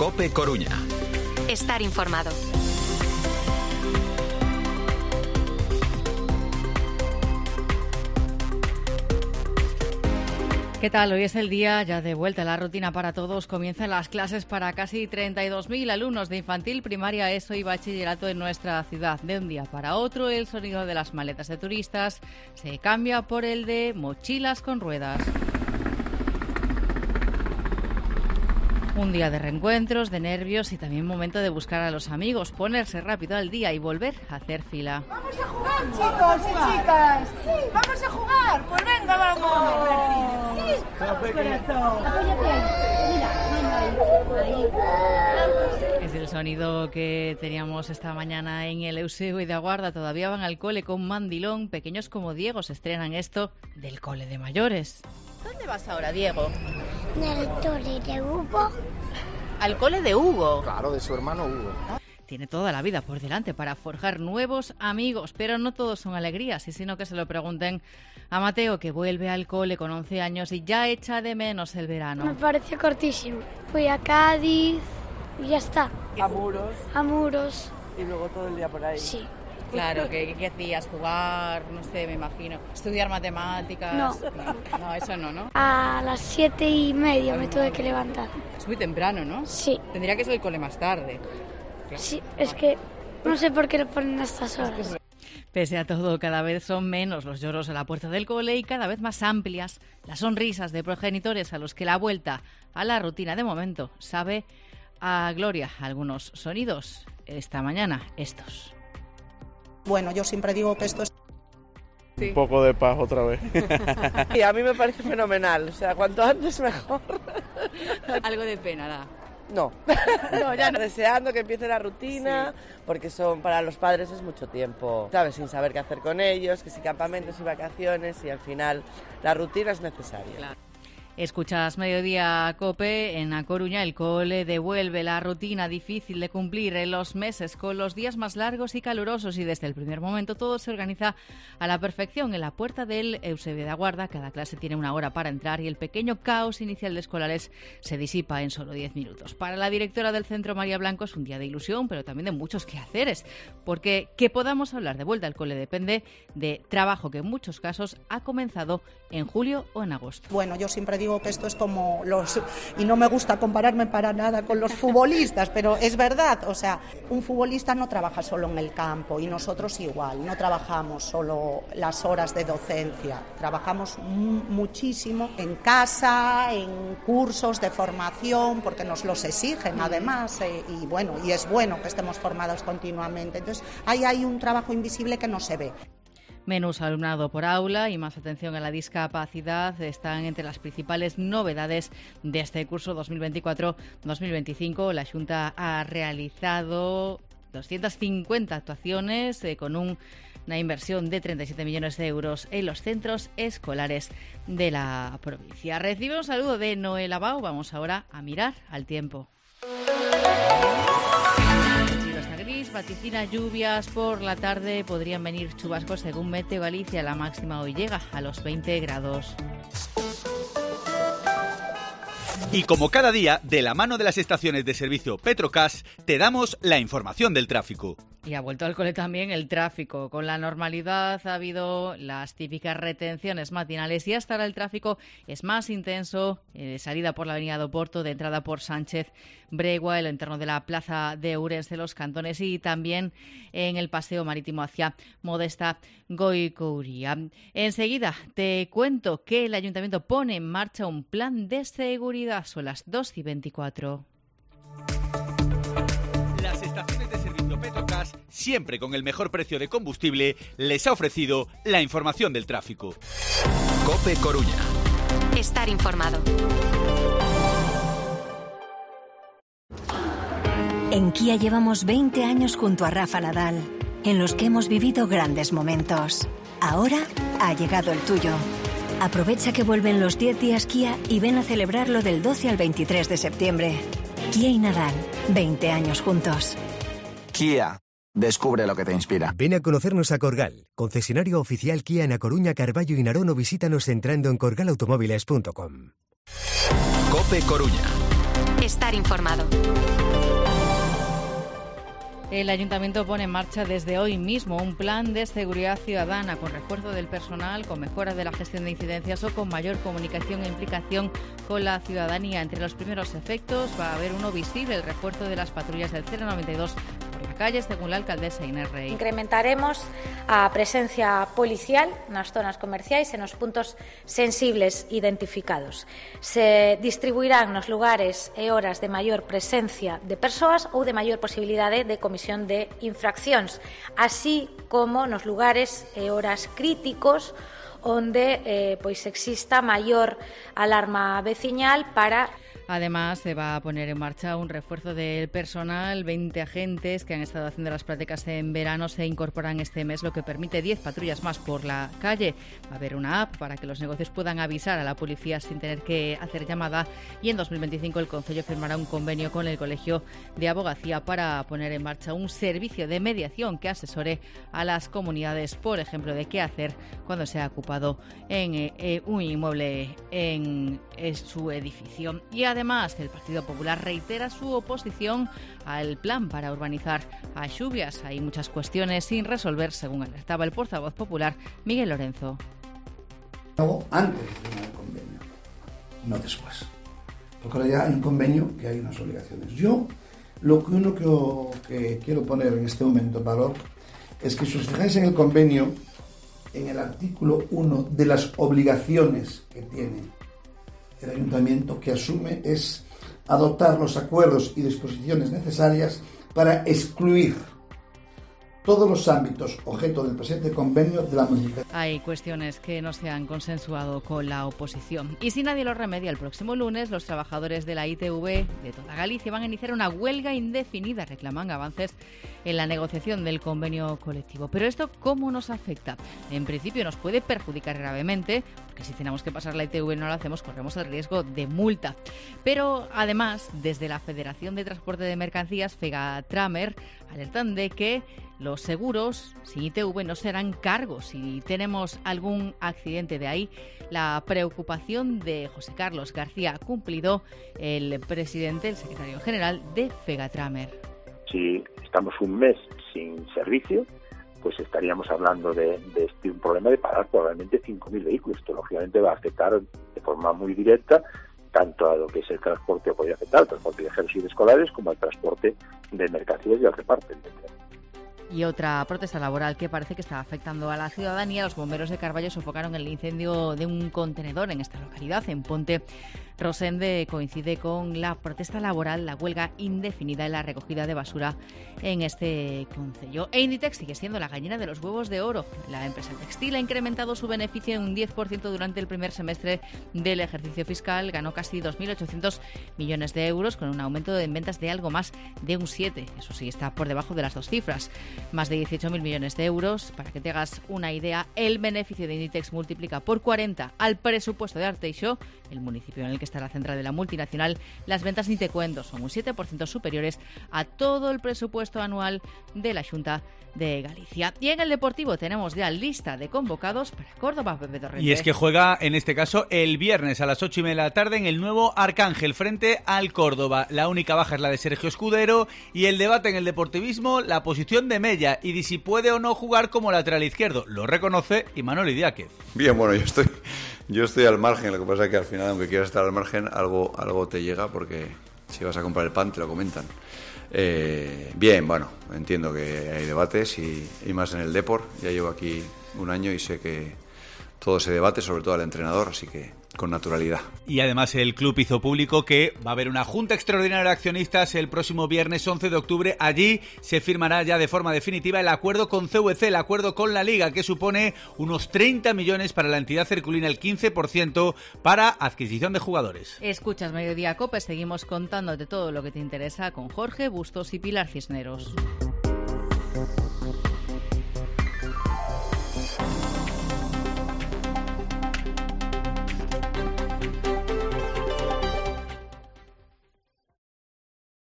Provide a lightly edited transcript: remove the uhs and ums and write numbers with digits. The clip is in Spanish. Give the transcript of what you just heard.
COPE Coruña. Estar informado. ¿Qué tal? Hoy es el día ya de vuelta a la rutina para todos. Comienzan las clases para casi 32.000 alumnos de infantil, primaria, ESO y bachillerato en nuestra ciudad. De un día para otro, el sonido de las maletas de turistas se cambia por el de mochilas con ruedas. Un día de reencuentros, de nervios y también momento de buscar a los amigos, ponerse rápido al día y volver a hacer fila. ¡Vamos a jugar, chicos y chicas! ¡Sí! ¡Vamos a jugar! ¡Pues venga, vamos! ¡Sí! ¡Corazón! Es el sonido que teníamos esta mañana en el Eusebio de Aguarda. Todavía van al cole con mandilón. Pequeños como Diego se estrenan esto del cole de mayores. ¿Dónde vas ahora, Diego? Del cole de Hugo. Al cole de Hugo. Claro, de su hermano Hugo. Tiene toda la vida por delante para forjar nuevos amigos, pero no todos son alegrías, y sino que se lo pregunten a Mateo, que vuelve al cole con 11 años y ya echa de menos el verano. Me parece cortísimo. Fui a Cádiz y ya está. A Muros. Y luego todo el día por ahí. Sí. Claro, ¿qué hacías? Jugar, no sé, me imagino. Estudiar matemáticas. No, eso no. A las 7:30 me tuve que levantar. Es muy temprano, ¿no? Sí. Tendría que ser el cole más tarde. Sí, es que no sé por qué lo ponen a estas horas. Pese a todo, cada vez son menos los lloros a la puerta del cole y cada vez más amplias las sonrisas de progenitores a los que la vuelta a la rutina de momento sabe a gloria. Algunos sonidos esta mañana, estos. Bueno, yo siempre digo que esto es... Un poco de paz otra vez. Y a mí me parece fenomenal. O sea, cuanto antes mejor. Algo de pena da. No, ya no. Deseando que empiece la rutina, porque para los padres es mucho tiempo, ¿sabes? Sin saber qué hacer con ellos, que si campamentos y vacaciones, y al final la rutina es necesaria. Claro. Escuchas Mediodía COPE. En A Coruña el cole devuelve la rutina difícil de cumplir en los meses con los días más largos y calurosos, y desde el primer momento todo se organiza a la perfección. En la puerta del Eusebio de Aguarda cada clase tiene una hora para entrar y el pequeño caos inicial de escolares se disipa en solo 10 minutos. Para la directora del centro, María Blanco, es un día de ilusión, pero también de muchos quehaceres, porque que podamos hablar de vuelta al cole depende de trabajo que en muchos casos ha comenzado en julio o en agosto. Bueno, yo siempre digo que esto es como y no me gusta compararme para nada con los futbolistas, pero es verdad, o sea, un futbolista no trabaja solo en el campo y nosotros igual, no trabajamos solo las horas de docencia, trabajamos muchísimo en casa, en cursos de formación, porque nos los exigen además, y bueno, y es bueno que estemos formados continuamente, entonces ahí hay un trabajo invisible que no se ve. Menos alumnado por aula y más atención a la discapacidad están entre las principales novedades de este curso 2024-2025. La Xunta ha realizado 250 actuaciones con una inversión de 37 millones de euros en los centros escolares de la provincia. Recibe un saludo de Noel Abao. Vamos ahora a mirar al tiempo. Vaticina lluvias por la tarde, podrían venir chubascos según Meteo Galicia. La máxima hoy llega a los 20 grados. Y como cada día, de la mano de las estaciones de servicio Petrocas, te damos la información del tráfico. Y ha vuelto al cole también el tráfico. Con la normalidad ha habido las típicas retenciones matinales y hasta ahora el tráfico es más intenso. Salida por la avenida do Porto, de entrada por Sánchez Bregua, el entorno de la plaza de Ourense, los Cantones, y también en el paseo marítimo hacia Modesta Goicouría. Enseguida te cuento que el Ayuntamiento pone en marcha un plan de seguridad. Son las 2:24. Las estaciones de servicio Petrocas, siempre con el mejor precio de combustible, les ha ofrecido la información del tráfico. COPE Coruña. Estar informado. En Kia llevamos 20 años junto a Rafa Nadal, en los que hemos vivido grandes momentos. Ahora ha llegado el tuyo. Aprovecha que vuelven los 10 días Kia y ven a celebrarlo del 12 al 23 de septiembre. Kia y Nadal, 20 años juntos. Kia, descubre lo que te inspira. Ven a conocernos a Corgal, concesionario oficial Kia en A Coruña, Carballo y Narón, o visítanos entrando en corgalautomóviles.com. COPE Coruña. Estar informado. El Ayuntamiento pone en marcha desde hoy mismo un plan de seguridad ciudadana con refuerzo del personal, con mejora de la gestión de incidencias o con mayor comunicación e implicación con la ciudadanía. Entre los primeros efectos va a haber uno visible, el refuerzo de las patrullas del 092 por la calle, según la alcaldesa Inés Rey. Incrementaremos a presencia policial nas zonas comerciais e nos puntos sensibles identificados. Se distribuirán nos lugares e horas de maior presencia de persoas ou de maior posibilidade de comisión de infraccións, así como nos lugares e horas críticos onde pois exista maior alarma veciñal para... Además, se va a poner en marcha un refuerzo del personal. 20 agentes que han estado haciendo las prácticas en verano se incorporan este mes, lo que permite 10 patrullas más por la calle. Va a haber una app para que los negocios puedan avisar a la policía sin tener que hacer llamada. Y en 2025 el Concello firmará un convenio con el Colegio de Abogacía para poner en marcha un servicio de mediación que asesore a las comunidades, por ejemplo, de qué hacer cuando se ha ocupado en un inmueble en su edificio. Y además, el Partido Popular reitera su oposición al plan para urbanizar a Xubias. Hay muchas cuestiones sin resolver, según alertaba el portavoz popular Miguel Lorenzo. Antes de firmar el convenio, no después. Porque ahora ya hay un convenio que hay unas obligaciones. Yo, lo único que quiero poner en este momento en valor es que si os fijáis en el convenio, en el artículo 1 de las obligaciones que tiene el Ayuntamiento, que asume, es adoptar los acuerdos y disposiciones necesarias para excluir todos los ámbitos objeto del presente convenio de la modificación. Hay cuestiones que no se han consensuado con la oposición. Y si nadie lo remedia, el próximo lunes los trabajadores de la ITV de toda Galicia van a iniciar una huelga indefinida. Reclaman avances en la negociación del convenio colectivo. Pero ¿esto cómo nos afecta? En principio nos puede perjudicar gravemente, porque si tenemos que pasar la ITV y no lo hacemos, corremos el riesgo de multa. Pero además, desde la Federación de Transporte de Mercancías, FEGATRAMER, alertan de que los seguros sin ITV no serán cargos si tenemos algún accidente. De ahí la preocupación de José Carlos García Cumplido, el presidente, el secretario general de FEGATRAMER. Si estamos un mes sin servicio, pues estaríamos hablando de un problema de parar probablemente 5.000 vehículos. Esto lógicamente va a afectar de forma muy directa tanto a lo que es el transporte, o podría afectar al transporte de viajeros y de escolares, como al transporte de mercancías y al reparto. Y otra protesta laboral que parece que está afectando a la ciudadanía. Los bomberos de Carballo sofocaron el incendio de un contenedor en esta localidad, en Ponte Rosende. Coincide con la protesta laboral, la huelga indefinida en la recogida de basura en este concello. E Inditex sigue siendo la gallina de los huevos de oro. La empresa textil ha incrementado su beneficio en un 10% durante el primer semestre del ejercicio fiscal. Ganó casi 2.800 millones de euros, con un aumento en ventas de algo más de un 7%. Eso sí, está por debajo de las dos cifras. Más de 18.000 millones de euros. Para que te hagas una idea, el beneficio de Inditex multiplica por 40 al presupuesto de Arteixo, el municipio en el que está la central de la multinacional. Las ventas, ni te cuento, son un 7% superiores a todo el presupuesto anual de la Xunta de Galicia. Y en el deportivo tenemos ya lista de convocados para Córdoba, Pepe Torrente. Y es que juega, en este caso, el viernes a las 8:30 de la tarde en el nuevo Arcángel frente al Córdoba. La única baja es la de Sergio Escudero y el debate en el deportivismo, la posición de Mella y de si puede o no jugar como lateral izquierdo. Lo reconoce Imanol Idiáquez. Bien, bueno, yo estoy al margen. Lo que pasa es que al final, aunque quieras estar al margen, algo te llega, porque si vas a comprar el pan te lo comentan. Bien, bueno, entiendo que hay debates y más en el Depor. Ya llevo aquí un año y sé que todo se debate, sobre todo al entrenador, así que con naturalidad. Y además el club hizo público que va a haber una junta extraordinaria de accionistas el próximo viernes 11 de octubre. Allí se firmará ya de forma definitiva el acuerdo con CVC, el acuerdo con la Liga, que supone unos 30 millones para la entidad herculina, el 15% para adquisición de jugadores. Escuchas Mediodía COPE, seguimos contándote todo lo que te interesa con Jorge Bustos y Pilar Cisneros.